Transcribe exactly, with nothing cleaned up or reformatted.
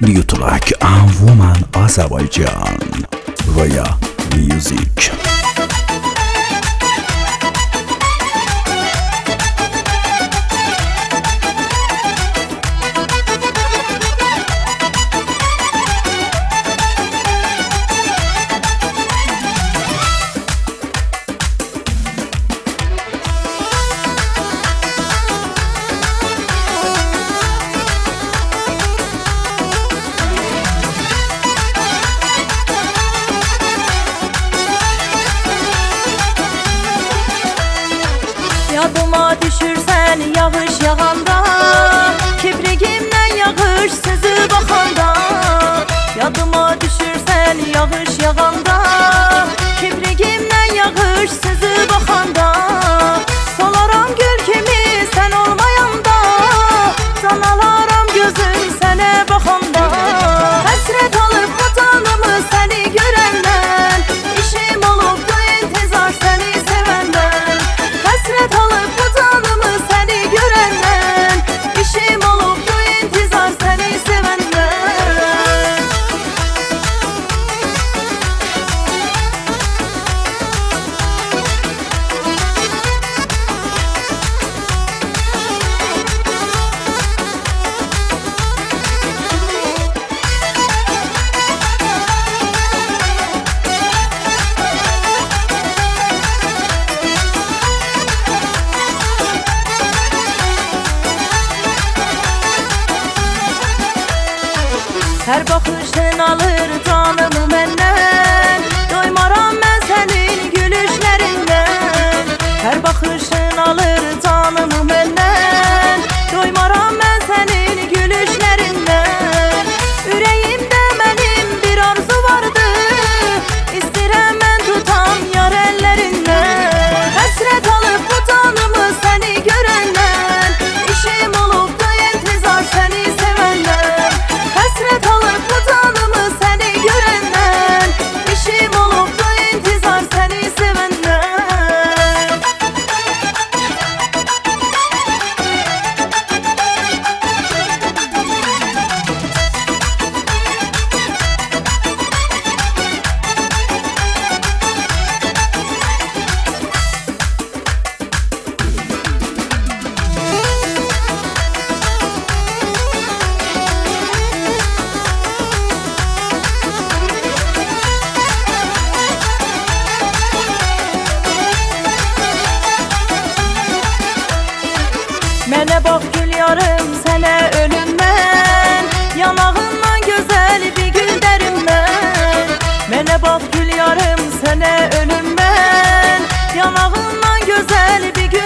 Lütulak Woman Azerbaycan Roya Music. Yadıma düşürsen yağış yağanda, kibrikimden yağış sözü bakanda. Yadıma düşürsen yağış yağanda, kibrikimden yağış sözü bakanda. Solaram gül kimi sen olmayanda, canalaram gözüm sene bakanda. Hasret alıp vatanımı seni görenden, işim olup da intizar seni sevenden. Hasret alıp vatanımı seni görenden, işim olup da intizar seni sevenden. Her bakışın alır canımı menden, doymaram ben senin gülüşlerinden. Her bakışın alır canımı menden, doymaram ben senin gülüşlerinden. Yüreğimde benim bir arzu vardı, istirem ben tutam yar ellerinden. Hasret alıp bu canımı seni görenden, işim olup da intizar seni sevenden. Hasret alıp bu canımı seni görenden, işim olup da intizar seni sevenden. Mənə bax gül yarım sənə ölüm mən, yanağından gözəl bir gül dərim mən. Mənə bax gül yarım sənə ölüm mən, yanağından gözəl bir gül